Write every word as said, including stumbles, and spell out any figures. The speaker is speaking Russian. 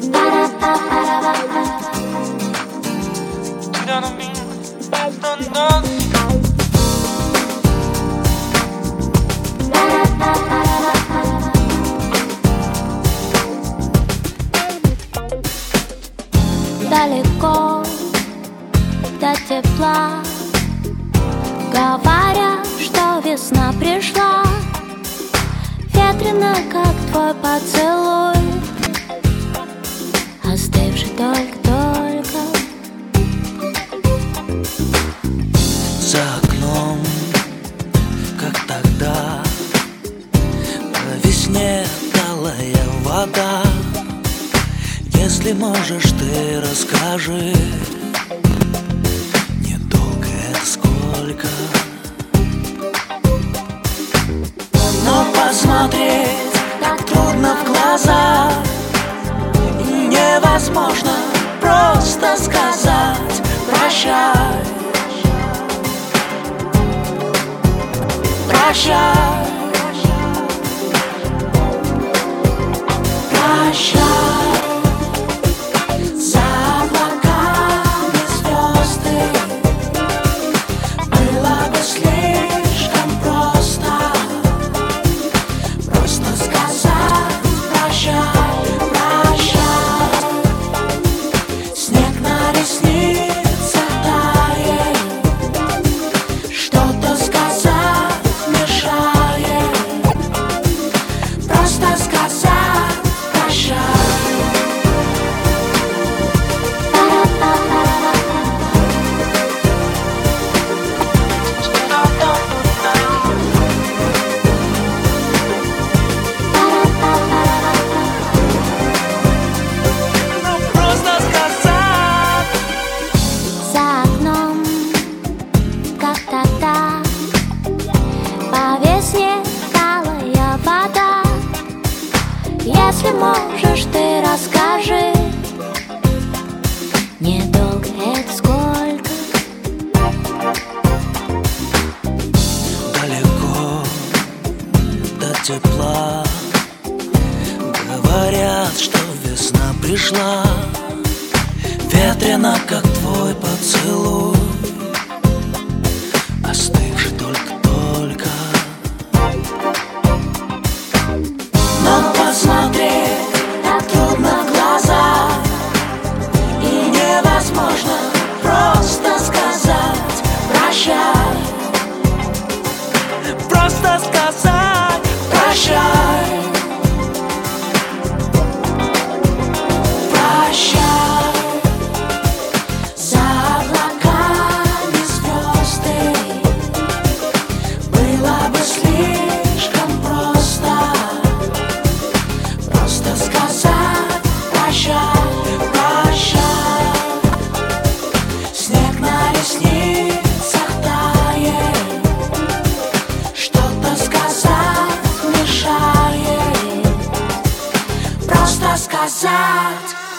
Далеко до тепла, говорят, что весна пришла. Ветрено, как твой поцелуй, остывший только-только. За окном, как тогда, по весне талая вода. Если можешь, ты расскажи, недолго это сколько, но посмотреть так трудно в глаза. Невозможно просто сказать прощай, прощай, прощай. Если можешь, ты расскажи, недолго это сколько. Далеко до тепла, говорят, что весна пришла. Ветрено, как твой поцелуй, остывший только-только. Но посмотреть так трудно в глаза, и невозможно просто сказать прощай, просто сказать прощай, прощай. За облаками звезды было бы слишком просто просто сказать прощай, прощай. Снег на ресницах тает, что-то сказать мешает, просто сказать